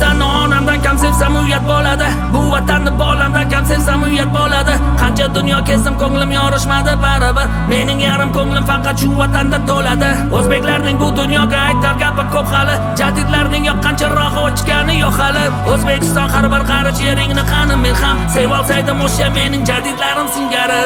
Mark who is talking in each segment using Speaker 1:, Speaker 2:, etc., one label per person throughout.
Speaker 1: vatanni onamdan kam sevsam uyat bo'ladi. Bu vatanni bolamdan kam sevsam uyat bo'ladi. Qancha dunyo kezdim ko'nglim yorishmadi baribir. Mening yarim ko'nglim faqat shu vatanda to'ladi. O'zbeklarning bu dunyoga aytar gapi ko'p hali. Jadidlarning yoqqancha rohi o'chgani yo'q hali. O'zbekiston har bir qarich yeringni qani men ham sevolsaydim o'sha mening jadidlarim singari.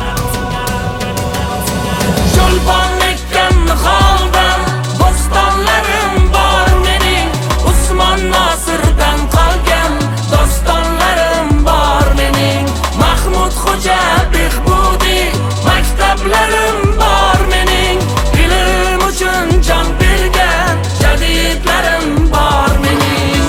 Speaker 1: Yo'lbon ekkan niholdan bo'stonlarim bor mening. Usmon Nosirdan qolgan dostonlarim bor mening. Mahmud Xo'ja Behbudiy maktablarim bor mening. Ilm uchun jon bergan jadidlarim bor mening.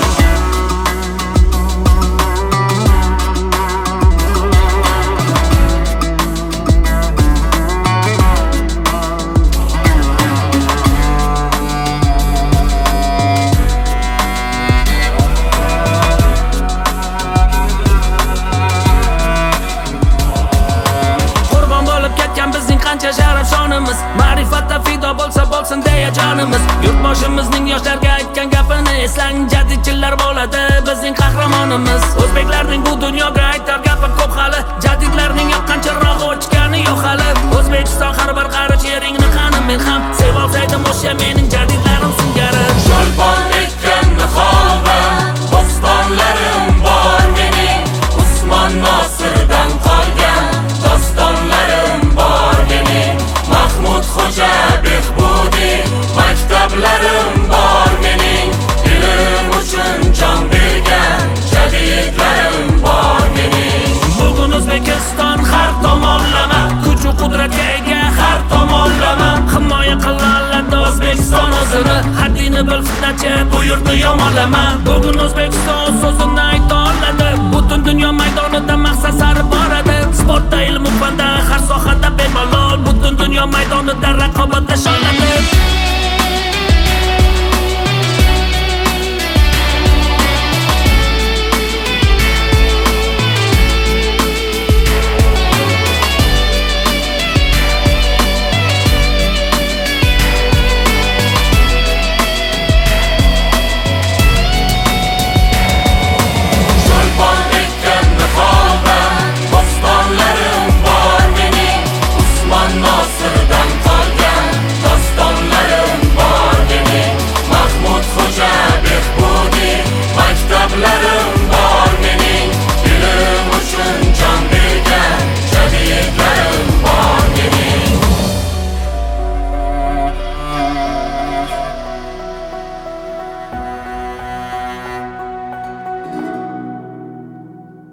Speaker 1: Qancha sharaf shonimiz, ma'rifatda fido bo'lsa bo'lsin deya jonimiz. Yurtboshimizning yoshlarga aytgan gapini eslang, jadidchilar bo'ladi bizning qahramonimiz. O'zbeklarning bu dunyoga aytar gapi ko'p hali. Jadidlarning yoqqancha rohi o'chgani yo'q hali. O'zbekiston har bir qarich yeringni qani men ham sevolsaydim o'sha mening jadidlarim singari. Yo'lbon ekkan niholdan bo'stonlarim bor mening. Usmon Nosirdan qolgan dostonlarim bor mening. Mahmud Xo'ja Behbudiy maktablarim bor mening. Ilm uchun jon bergan jadidlarim bor mening. Bugun O'zbekiston har tomonlama kuch va qudratga ega har tomonlama. Himoya qiladi O'zbekiston o'zini, haddini bil fitnachi bu yurtni yomonlama. Bugun O'zbekiston so'zini ayta oladi, butun dunyo maydonida maqsad sari boradi. Sportda, ilm-u fanda har sohada bemalol, butun dunyo maydonida raqobatda shonlanadi.